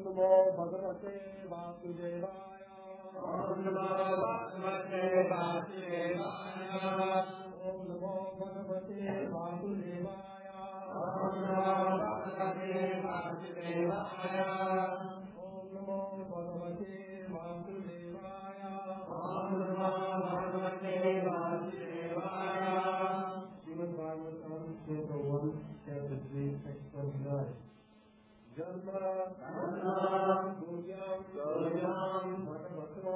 नमो भगवते वासुदेवाय। ओम नमो भगवते वासुदेवाय। ओम नमो भगवते वासुदेवाय। ओम नमो भगवते वासुदेवाय। ओम नमो भगवते वासुदेवाय। ओम नमो भगवते वासुदेवाय। श्रीमद् भागवतम श्लोक 1 chapter 3 text 29. जन्म सूर्यं भगवतो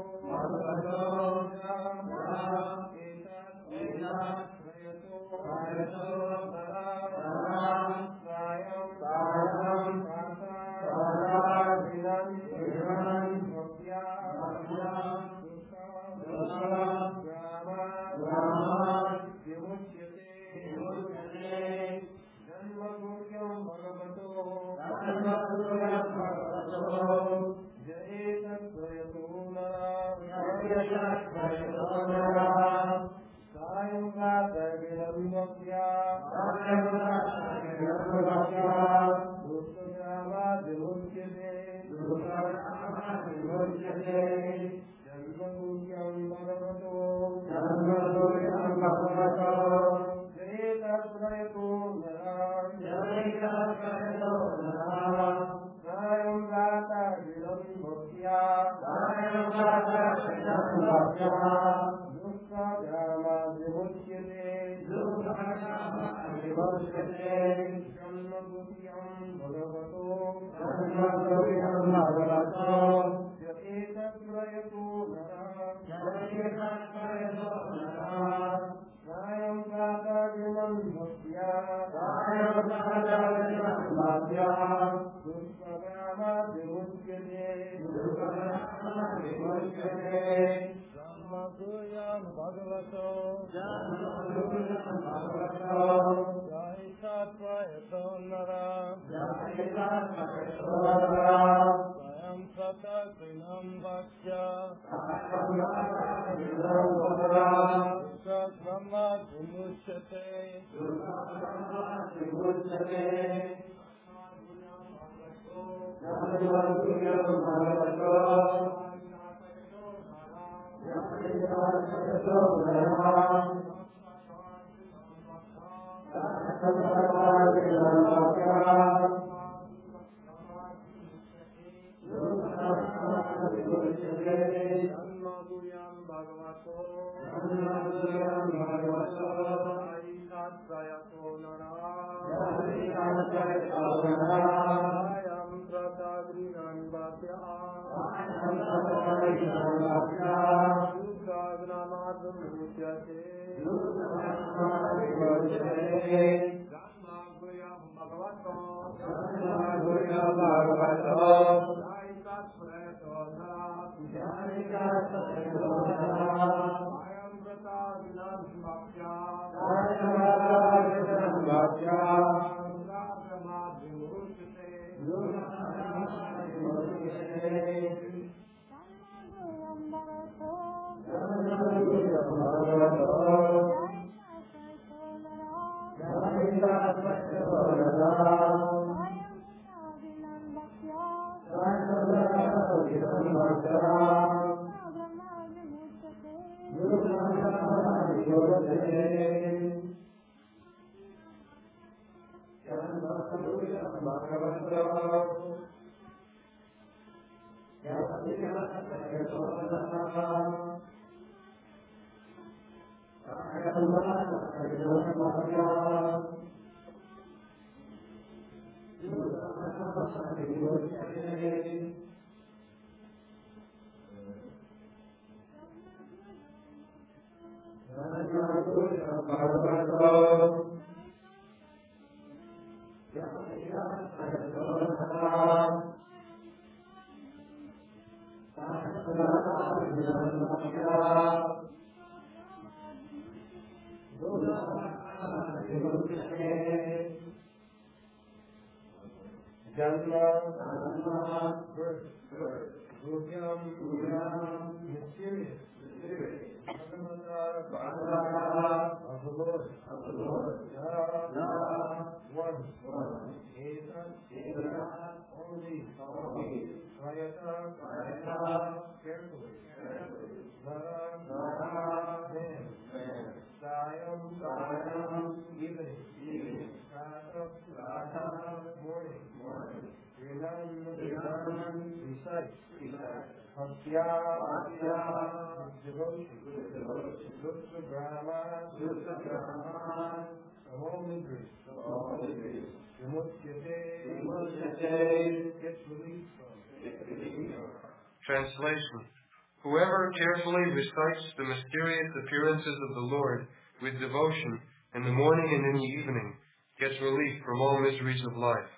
Translation. Whoever carefully recites the mysterious appearances of the Lord with devotion in the morning and in the evening gets relief from all miseries of life.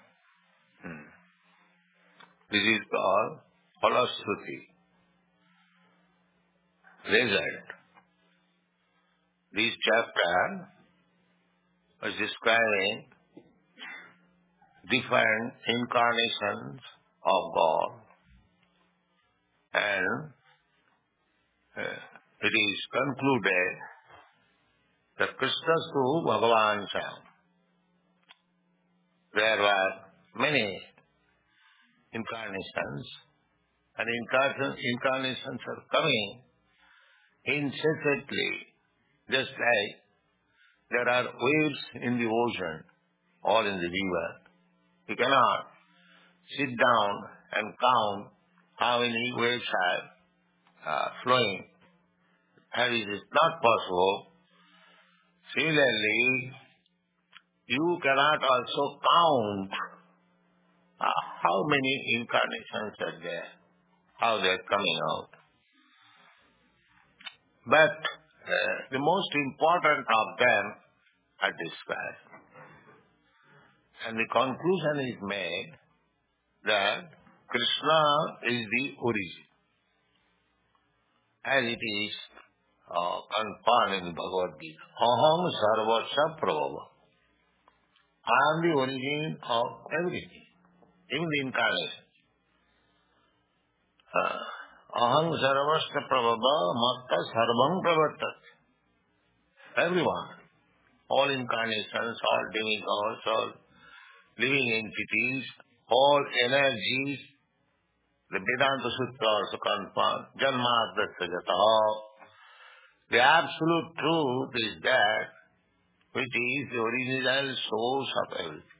This is called Falashruti. Result. This chapter was describing different incarnations of God, and it is concluded that Krishnastu Bhagavan Sam. There were many incarnations, and incarnations are coming incessantly, just like there are waves in the ocean or in the river. You cannot sit down and count how many waves are flowing. And it is not possible. Similarly, you cannot also count how many incarnations are there, how they are coming out. But the most important of them are described. And the conclusion is made that Krishna is the origin, as it is confirmed in the Bhagavad Gita. Aham sarvasya prabhava. I am the origin of everything, even the incarnation. Aham sarvasya prabhava matta sarvam pravartat. Everyone, all incarnations, all demigods, all living entities, all energies, the Vedanta Sutra also confirms, Janmadasya jataha. The absolute truth is that which is the original source of everything.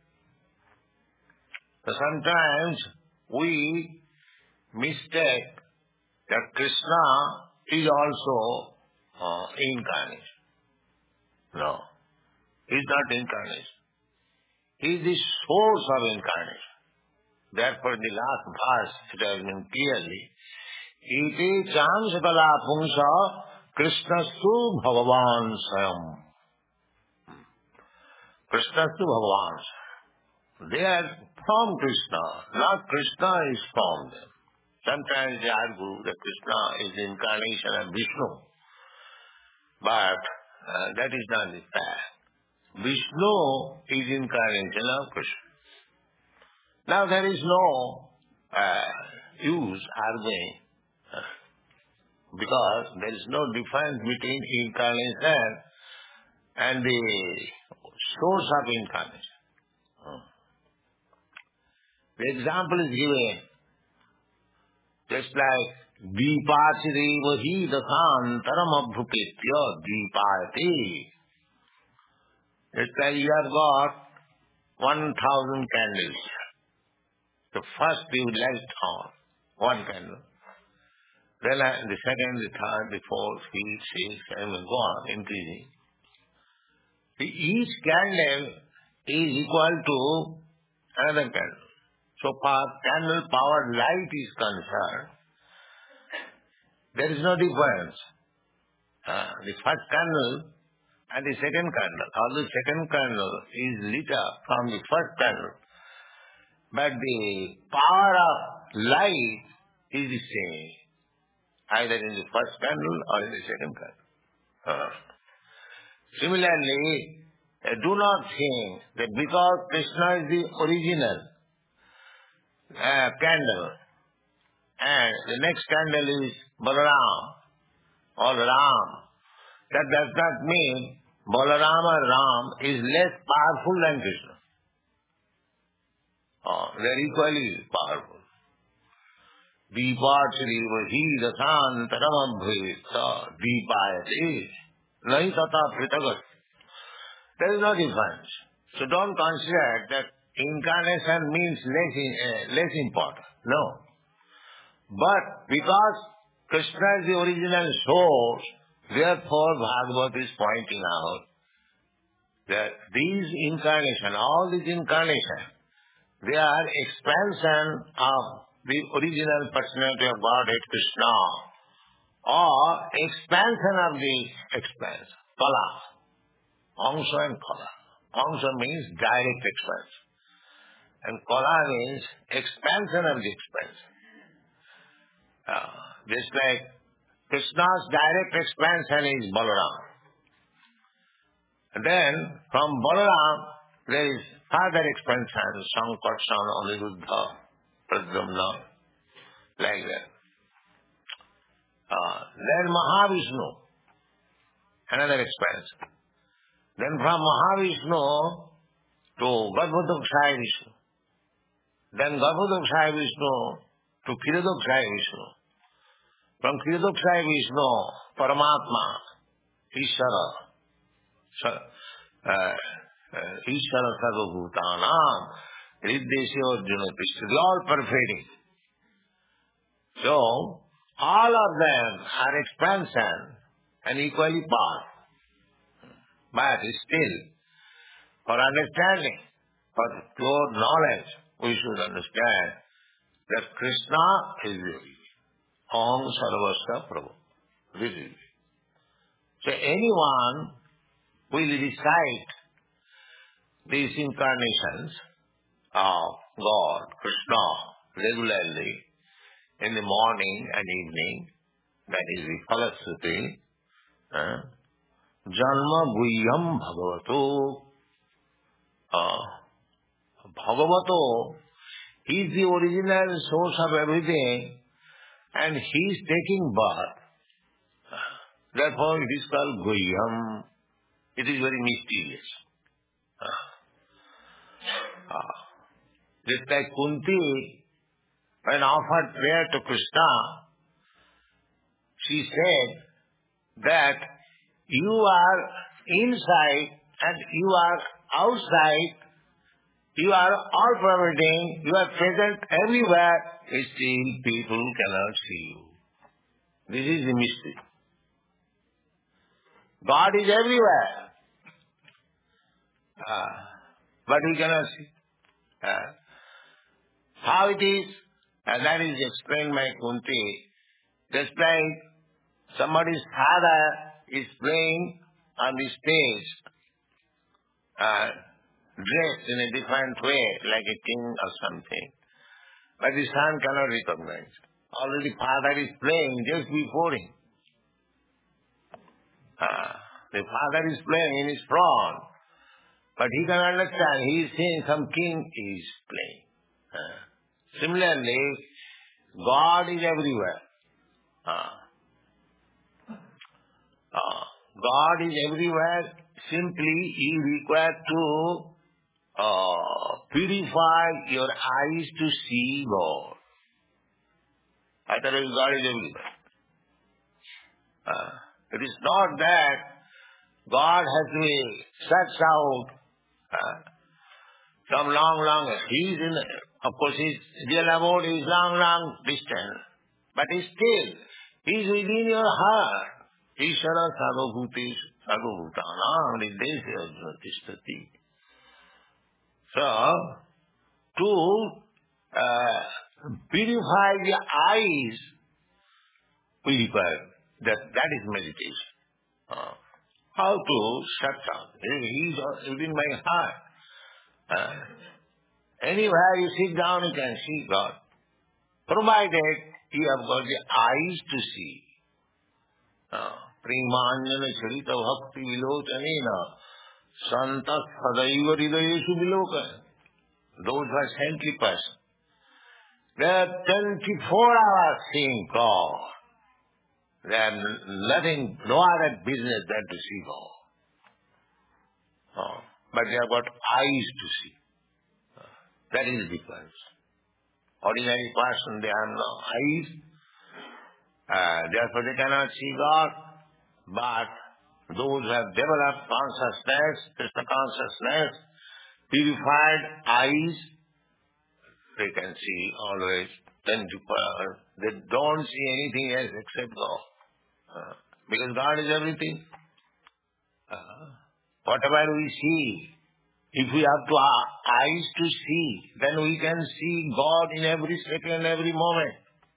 So sometimes we mistake that Krishna is also incarnation. No, he is not incarnation. He is the source of incarnation. Therefore, in the last verse, it has been clearly, Iti chamsakala pungsa Krishnastu bhagavan swayam. Krishnastu bhagavan swayam. They are from Krishna, not Krishna is from them. Sometimes they argue that Krishna is the incarnation of Vishnu. But that is not the fact. Vishnu is incarnation of Krishna. Now there is no use arguing because there is no difference between incarnation and the source of incarnation. The example is given just like Deepachire vahi dasantaram abhrupetya deepayate. It's like you have got 1,000 candles. The first you light on one candle. Then the second, the third, the fourth, fifth, sixth, and will go on increasing. Each candle is equal to another candle. So far candle powered light is concerned, there is no difference. The first candle and the second candle, although the second candle is lit up from the first candle, but the power of light is the same, either in the first candle or in the second candle. Similarly, do not think that because Krishna is the original candle and the next candle is Balaram or Ram, that does not mean Balaram or Ram is less powerful than Krishna. They are equally powerful. Deepachari vahi dasantaram abhrita deepayate nahi tata pritagat. There is no difference. So don't consider that incarnation means less important. No. But because Krishna is the original source. Therefore, Bhagavad is pointing out that these incarnations, all these incarnations, they are expansion of the original personality of Godhead Krishna, or expansion of the expanse, Kala, Angsha and Kala. Angsha means direct expansion, and Kala means expansion of the expansion. Just like Krishna's direct expansion is Balaram. And then from Balaram there is further expansion, Sankarshan, Aniruddha, Pradyumna, like that. Then Mahavishnu, another expansion. Then from Mahavishnu to Garbhodakshaya Vishnu. Then Garbhodakshaya Vishnu to Kshirodakshaya Vishnu. From Kshirodakshaya Vishnu, Paramatma, Ishvara, Ishvara Sarvabhutanam, Riddhesya Arjuna Tishtha, all pervading. So, all of them are expansion and equally powerful. But still, for understanding, for pure knowledge, we should understand that Krishna is the Om Sarvasya Prabhu. This is it. So anyone will recite these incarnations of God, Krishna, regularly in the morning and evening, that is the Falashruti, Janma Guhyam Bhagavato. Bhagavato, he is the original source of everything, and he is taking birth. Therefore it is called Guhyam. It is very mysterious. Just like Kunti, when offered prayer to Krishna, she said that you are inside and you are outside, you are all pervading, you are present everywhere, still people cannot see you. This is the mystery. God is everywhere, but we cannot see. How it is, and that is explained by Kunti. Just like somebody's father is playing on the stage, dressed in a different way, like a king or something, but the son cannot recognize. Already father is playing just before him. The father is playing in his front, but he can understand, he is seeing some king is playing. Similarly, God is everywhere. God is everywhere. Simply, you require to purify your eyes to see God. Otherwise, God is everywhere. It is not that God has to be searched out some long, he is in, of course his real abode is long distance, but still, he is within your heart. Ishvara sarvabhutis sarvabhutanam riddhesya arjuna tishtati. So, to purify the eyes, we require that is meditation. How to shut out? He is within my heart. Anywhere you sit down, you can see God. Provided you have got the eyes to see. Premanjana charita bhakti vilochanena santas sadaiva hridayeshu viloka. Those who are saintly persons, they are 24 hours seeing God. They have nothing, no other business than to see God. But they have got eyes to see. That is the difference. Ordinary person, they have no eyes. Therefore they cannot see God. But those who have developed consciousness, Krishna consciousness, purified eyes, they can see always then they don't see anything else except God. Because God is everything. Whatever we see, if we have eyes to see, then we can see God in every second, every moment.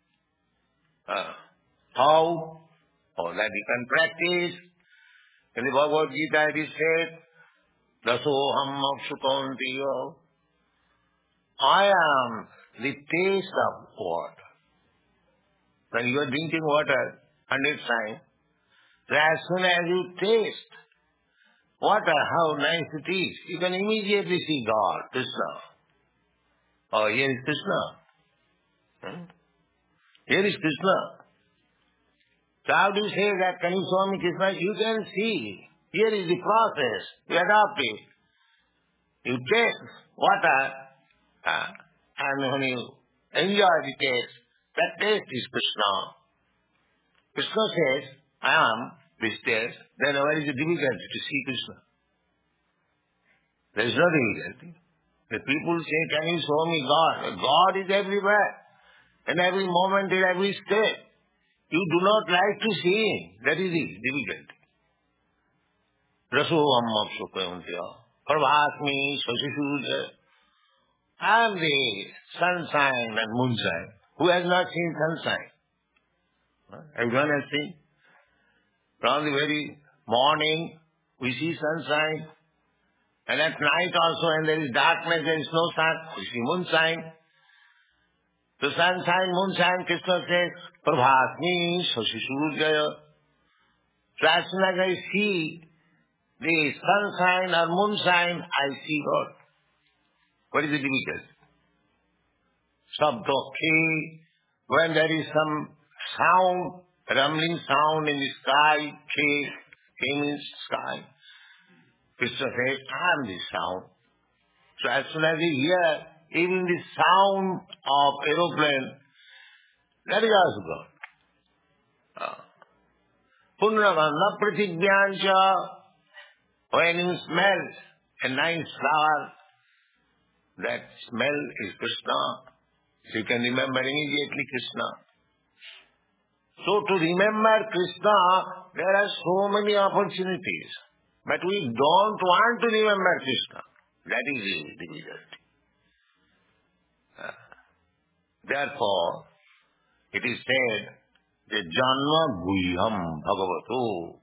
How? Oh, that we can practice. In the Bhagavad Gita it is said, Dasoham Apsukontiyo. I am the taste of water. When you are drinking water, 100 times, so as soon as you taste water, how nice it is, you can immediately see God, Krishna. Oh, here is Krishna. Here is Krishna. So how do you say that? Can you show me Krishna? You can see. Here is the process. You adopt it. You taste water, and when you enjoy the taste, that taste is Krishna. Krishna says, I am this taste. Then where is the difficulty to see Krishna? There is no difficulty. The people say, can you show me God? God is everywhere. In every moment, in every state. You do not like to see Him. That is the difficulty. Rasoham Apsukontiyo. Prabhasmi Sasisuja. I am the sunshine and moonshine. Who has not seen sunshine? Everyone has seen. From the very morning, we see sunshine. And at night also, when there is darkness, there is no sun, we see moonshine. So sunshine, moonshine, Krishna says, Prabhasmi Sasisuja. So as soon as I see the sunshine or moonshine, I see God. What is the difficulty? Sabdo K, when there is some sound, rumbling sound in the sky, K means sky. Krishna says, I am the sound. So as soon as you hear even the sound of aeroplane, that is also God. Punnavanna Pratibhyancha, when you smell a nice flower, that smell is Krishna. So you can remember immediately Krishna. So to remember Krishna, there are so many opportunities. But we don't want to remember Krishna. That is the difficulty. Therefore, it is said, the Janma Guhyam Bhagavato.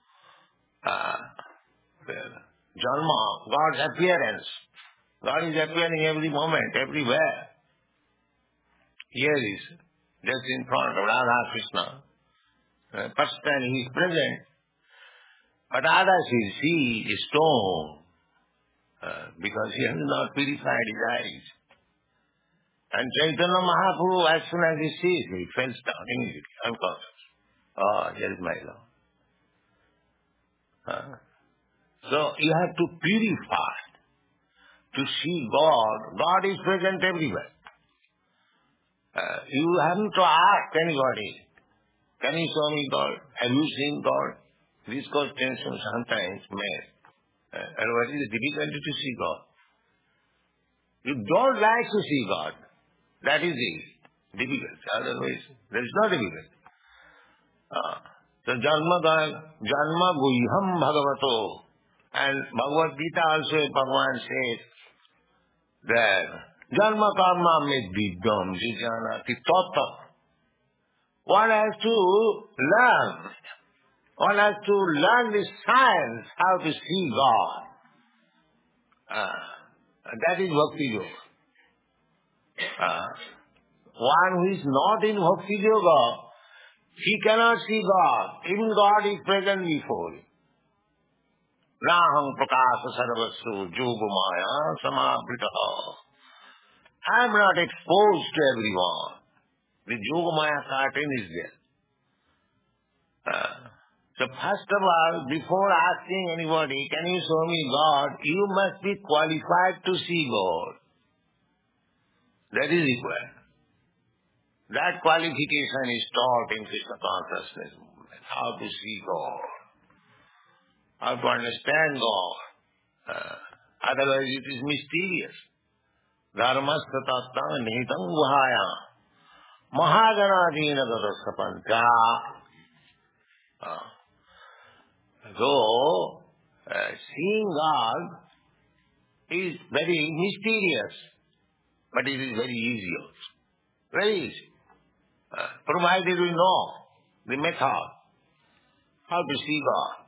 Janma, God's appearance. God is appearing every moment, everywhere. Here is, just in front of Radha Krishna. First time he is present. But others will see a stone because he has not purified his eyes. And Chaitanya Mahaprabhu, as soon as he sees me, he falls down immediately, unconscious. Oh, here is my Lord. So you have to purify to see God. God is present everywhere. You haven't to ask anybody, can you show me God? Have you seen God? These questions sometimes made. And what is the difficulty to see God? You don't like to see God. That is the difficulty. Otherwise, there is no difficulty. So Janma Guhyam Bhagavato. And Bhagavad Gita also, Bhagavan says that Janma Karma Medvidam Jijanati Tata. One has to learn. One has to learn the science how to see God. That is Bhakti Yoga. One who is not in Bhakti Yoga, he cannot see God. Even God is present before him. Raham prakasa sarvasu yogamaya samabritaha. I am not exposed to everyone. The yogamaya curtain is there. So first of all, before asking anybody, can you show me God, you must be qualified to see God. That is required. That qualification is taught in Krishna consciousness movement. How to see God. How to understand God. Otherwise it is mysterious. Dharmasya tattva nihitam guhaya. Mahaganadina Gadasapanta. So, seeing God is very mysterious, but it is very easy also. Very easy. Provided we know the method, how to see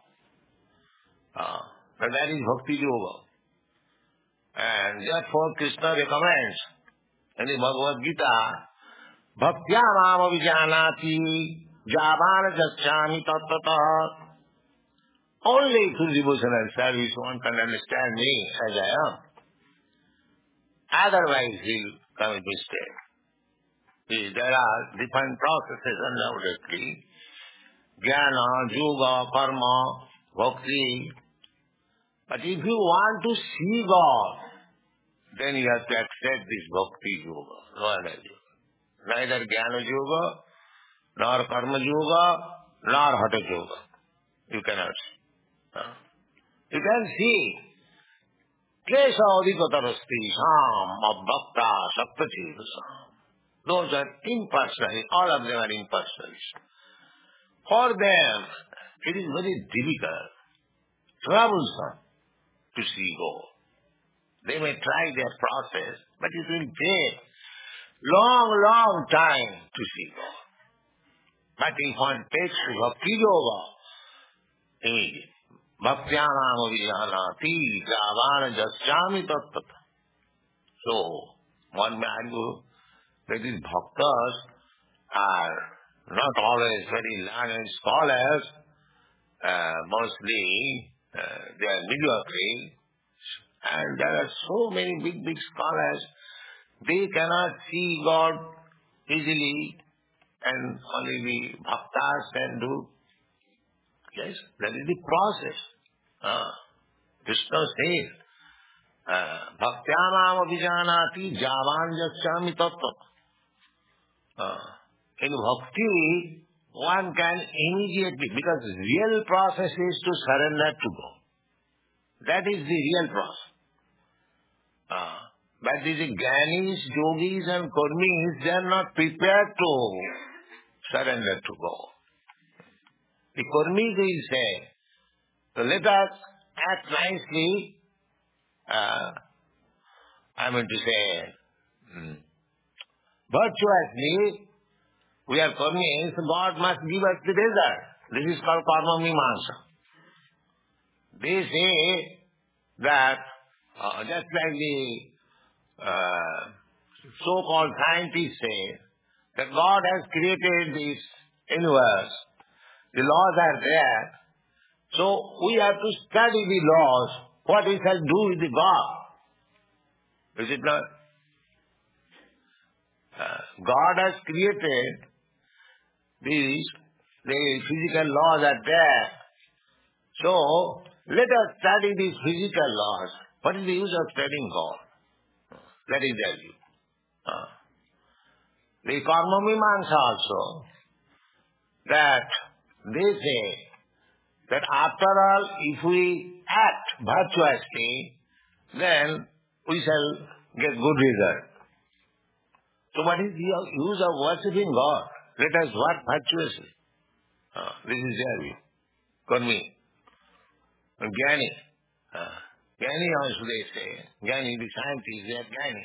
God. But that is Bhakti Yoga. And therefore Krishna recommends in the Bhagavad Gita, Bhaktya Mama Vijanati Javana Jaschami Tattata. Only through devotional service one can understand me as I am. Otherwise he'll commit mistake. See, there are different processes undoubtedly. Jnana, Yoga, Karma, Bhakti. But if you want to see God, then you have to accept this Bhakti Yoga, no other yoga. Neither Jnana Yoga, nor Karma Yoga, nor Hatha Yoga. You cannot see. You can see Klesha Adhikatarasti Sam Abhakta Saptachitasam. Those are impersonal. All of them are impersonal. For them, it is very difficult, troublesome to see God. They may try their process, but it will take long time to see God. But if one takes Bhakti Yoga, immediately. Bhaktyanam avijanati javana jasyami tattata. So, one may argue that these bhaktas are not always very learned scholars, mostly they are mediocre, and there are so many big scholars, they cannot see God easily, and only the bhaktas can do. Yes, that is the process. Krishna says, Bhaktyanam avijanati javan jasyami tattva. In bhakti, one can immediately, because real process is to surrender to God. That is the real process. But these jnanis, yogis and karmis, they are not prepared to surrender to God. The karmis will say, so let us act nicely, virtuously. We are karmis, God must give us the result. This is called karma mimamsa. They say that, just like the so-called scientists say, that God has created this universe. The laws are there. So we have to study the laws, what we shall do with the God. Is it not? God has created these, the physical laws are there. So let us study these physical laws. What is the use of studying God? Let me tell you. The Karma Mimamsa also, that they say that after all, if we act virtuously, then we shall get good result. So what is the use of worshipping God? Let us work virtuously. This is their view. Karmi. Jnani. Jnani also they say. Jnani, the scientists, they are Jnani.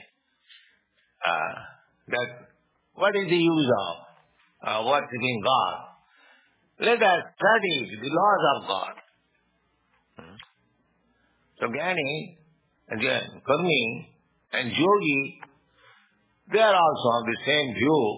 That what is the use of worshipping God? Let us study the laws of God. So Jnani, and Karmi, and Yogi, they are also of the same view.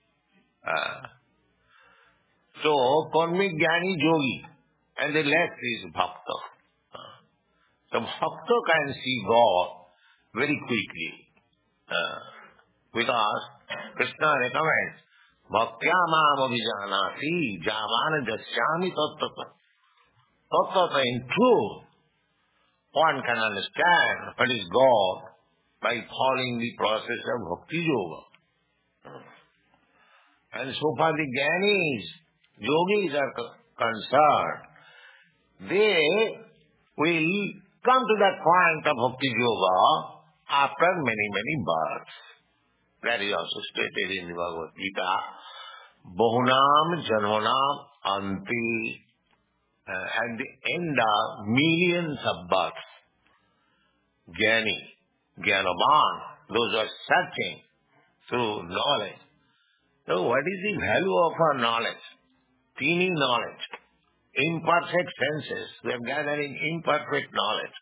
So Karmi, Jnani, Yogi, and the last is Bhakta. So Bhakta can see God very quickly. Because Krishna recommends, Bhaktya mam avijanati javana jasyami tattva. Tattva, in truth, one can understand what is God by following the process of Bhakti Yoga. And so far the Jnanis, Yogis are concerned, they will come to that point of Bhakti Yoga after many births. That is also stated in the Bhagavad Gita. Bahunam Janmanam Anti. At the end of millions of births, Jnani, Jnanavan, those who are searching through knowledge. So what is the value of our knowledge? Teeny knowledge. Imperfect senses. We are gathering imperfect knowledge.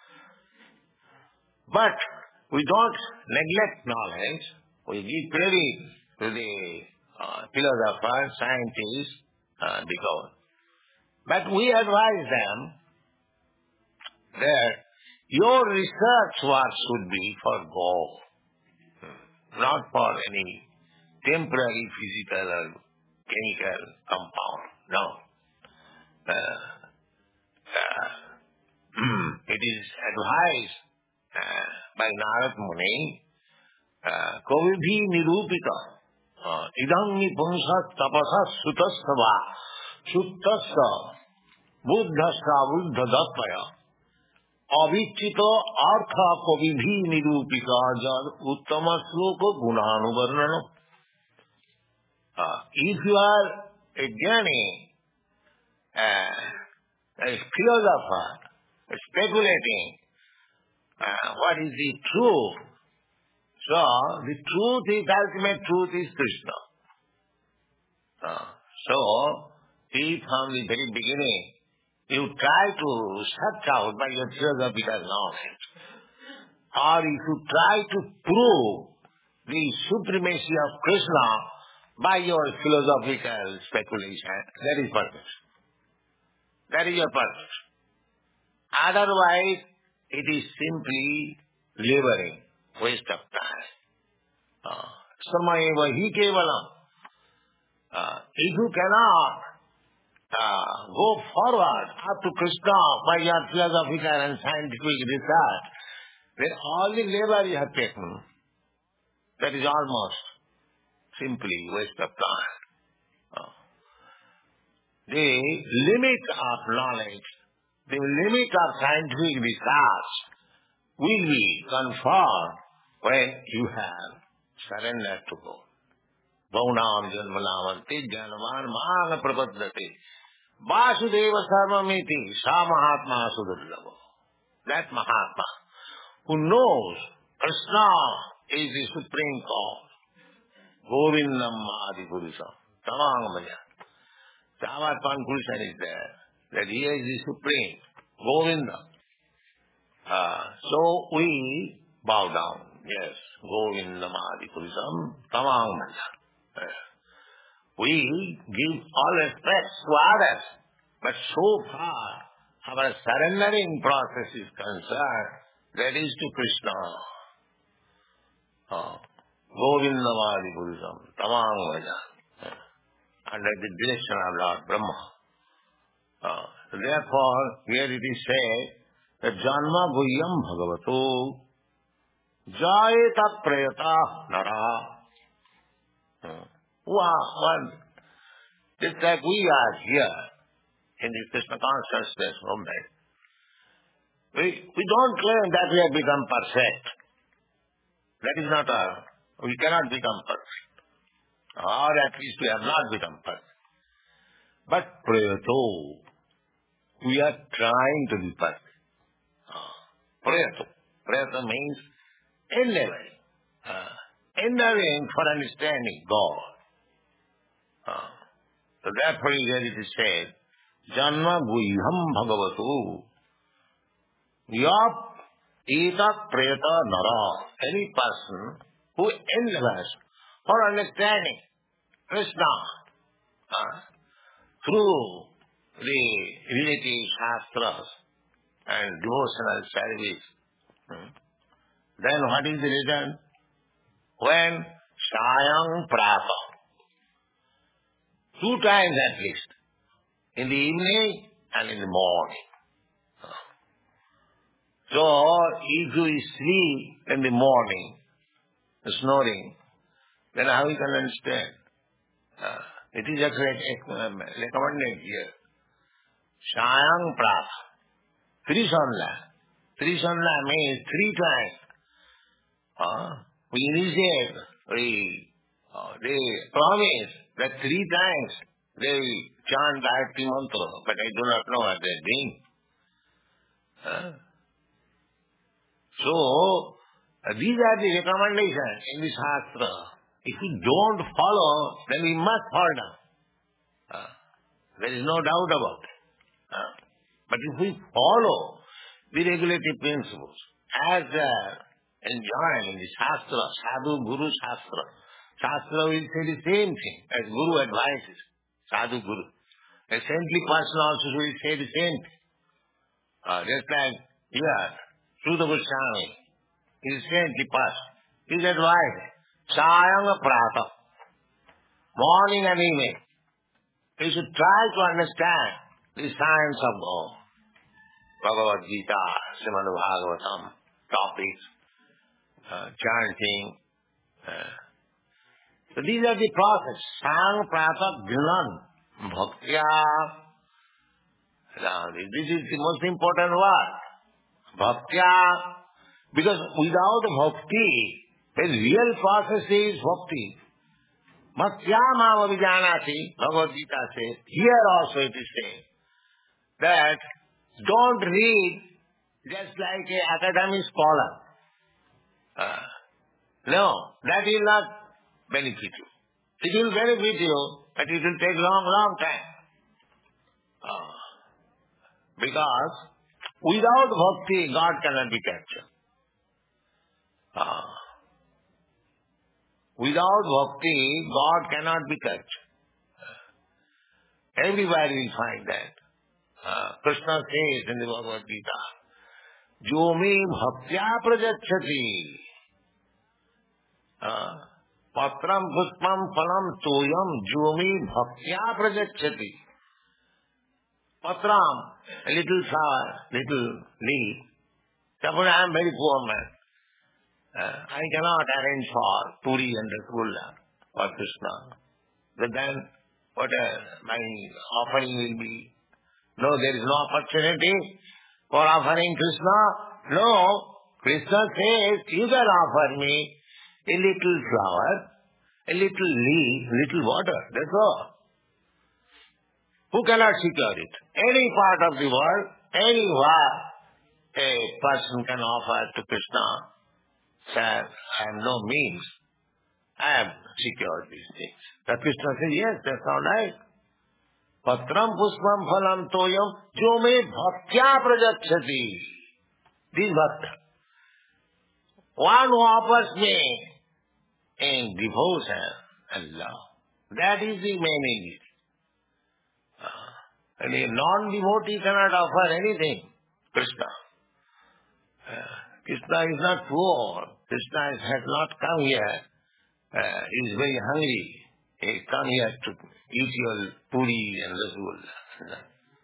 But we don't neglect knowledge. We give credit to the philosophers, scientists, because. But we advise them that your research work should be for goal, not for any temporary physical or chemical compound. No. It is advised by Narad Muni, Kovibhi nirupita, idam nipunsat tapasat sutasava, suttasya, buddhasya buddhadattaya, avichito artha kovibhi nirupita, jad uttama sloka gunanuvarnana. If you are a jnani, a philosopher, speculating what is the truth, so the truth is, ultimate truth is Krishna. So, if from the very beginning you try to search out by your philosophical knowledge, or if you try to prove the supremacy of Krishna by your philosophical speculation, that is purpose. That is your purpose. Otherwise, it is simply laboring, waste of time. Samayeva hi kevalam. If you cannot go forward up to Krishna by your philosophical and scientific research, then all the labor you have taken, that is almost simply waste of time. The limit of knowledge, the limit of scientific research will be confirmed when you have surrendered to God. Bhaunam janmanavanti jnanavan mana prapaddati Vasudeva sarvamiti sa mahatma sudurlava. That Mahatma who knows Krishna is the supreme cause. Govindam Adipurusam. Tamangmaya. Our conclusion is there, that he is the supreme, Govinda. So we bow down. Yes, Govindam Adipurusam Tamangmaya. We give all respects to others, but so far our surrendering process is concerned, that is to Krishna. Govindam Adipurusam Tamangmaya. Under the direction of Lord Brahma. Therefore, here it is said that Janma Guhyam Bhagavato Jayeta Prayata Nara. Just like we are here in the Krishna consciousness movement, we don't claim that we have become perfect. That is not we cannot become perfect. Or at least we have not become perfect. But prayato, we are trying to be perfect. Prayato. Prayato means endeavoring. Endeavoring for understanding God. So therefore here it is said, Janma guhyam bhagavato yap eta prayata nara. Any person who endeavors for understanding Krishna through the relative shastras and devotional service, then what is the reason? When Sayang Prata, 2 times at least, in the evening and in the morning. So, if you sleep in the morning, snoring, then how you can understand? It is recommended here. Sayang Prata. Trisandla means 3 times. We initiate they promise that 3 times they will chant Gayatri Mantra, but I do not know what they are doing. So, these are the recommendations in the Shastra. If we don't follow, then we must fall down. There is no doubt about it. But if we follow the regulative principles as they are enjoined in the Shastra, Sadhu Guru Shastra, Shastra will say the same thing as Guru advises, Sadhu Guru. A saintly person also will say the same thing. Just like here, Sudha Goswami is a saintly person. His advice, Sayang Prata, morning and evening. You should try to understand the science of Bhagavad Gita, Srimad Bhagavatam, topics, chanting. So these are the process. Sang Prata Gnan Bhaktya. Now, this is the most important word. Bhaktya. Because without bhakti, the real process is bhakti. Bhaktya mam abhijanati, Bhagavad Gita says. Here also it is saying that don't read just like an academic scholar. No, that will not benefit you. It will benefit you, but it will take long time. Because without bhakti, God cannot be captured. Without bhakti, God cannot be captured. Everybody will find that. Krishna says in the Bhagavad Gita, Jo me bhaktya prajachati, patram puspam phalam toyam, jo me bhaktya prajachati. Patram, a little flower, little leaf. Suppose I am very poor man. I cannot arrange for Puri and Rasgulla for Krishna. But then, what my offering will be? No, there is no opportunity for offering Krishna. No, Krishna says, you can offer me a little flower, a little leaf, little water. That's all. Who cannot secure it? Any part of the world, anywhere a person can offer to Krishna. Sir, I have no means. I have secured these things. The Krishna says, yes, that's all right. Patram puspam phalam toyam jo me bhaktya prajachati. This bhakta. One who offers me in devotion and love. That is the main ingredient. And a non-devotee cannot offer anything. Krishna. Krishna is not poor. Krishna has not come here. He is very hungry. He come here to eat your puri and rasgulla.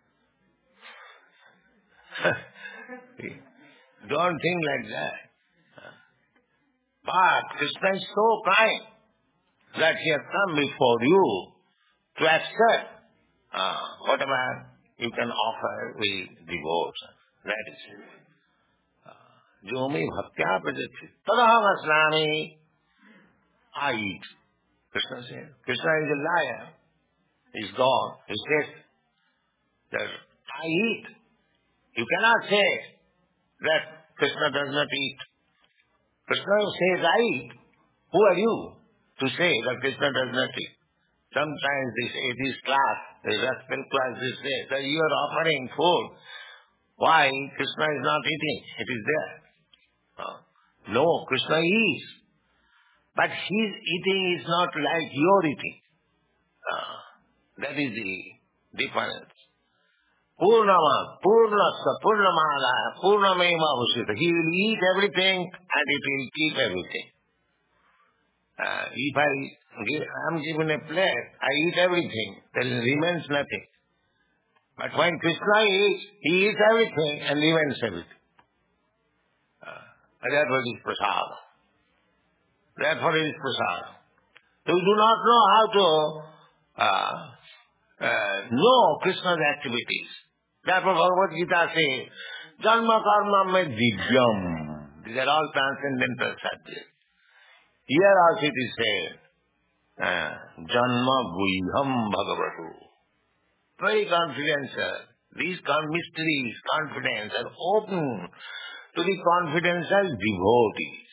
Don't think like that. But Krishna is so kind that he has come before you to accept whatever you can offer with devotion. That is it. Jomi bhaktya prajachati. Tadaham asnami. I eat. Krishna says. Krishna is a liar. He's gone. He says that I eat. You cannot say that Krishna does not eat. Krishna says I eat. Who are you to say that Krishna does not eat? Sometimes this atheist class, the rascal class, they say that you are offering food. Why? Krishna is not eating. It is there. No, Krishna is. But his eating is not like your eating. That is the difference. Purnama, Purnasa, Purnamala, Purnamema Husita. He will eat everything and it will keep everything. If I am given a plate, I eat everything, then remains nothing. But when Krishna eats, he eats everything and remains everything. Therefore it is prasada. Therefore it is prasada. So we do not know how to know Krishna's activities. Therefore Bhagavad Gita says, Janma karma me divyam. These are all transcendental subjects. Here also it is said, Janma Guiham Bhagavatu. Very confidential. These mysteries, confidence are open to the confidential devotees.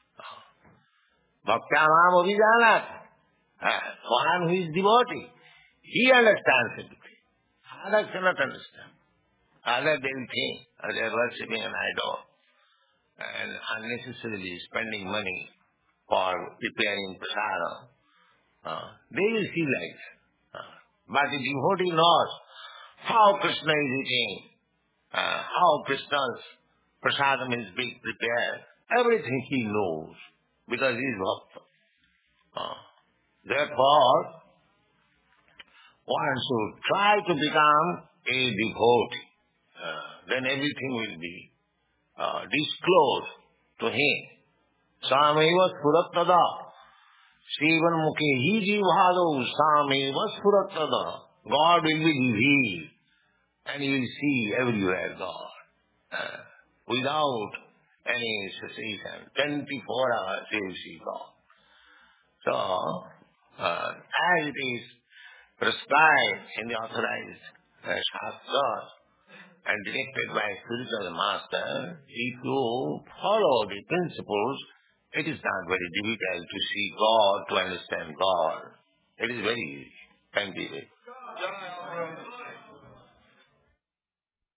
Bhaktanam Abhijanat. One who is devotee, he understands everything. Others cannot understand. Others they will think they are worshipping an idol and unnecessarily spending money for preparing prasadam. They will see like that. But the devotee knows how Krishna is eating, how Krishna's prasadam is being prepared. Everything he knows because he is bhakta. Therefore, one should try to become a devotee. Then everything will be disclosed to him. Sameva Sfurattada. Shivan Mukhe Hi Jivhado Sameva Sfurattada. God will be revealed. And you will see everywhere God. Without any cessation. 24 hours you will see God. So, as it is prescribed in the authorized Shastras and directed by spiritual master, if you follow the principles, it is not very difficult to see God, to understand God. It is very easy. Thank you.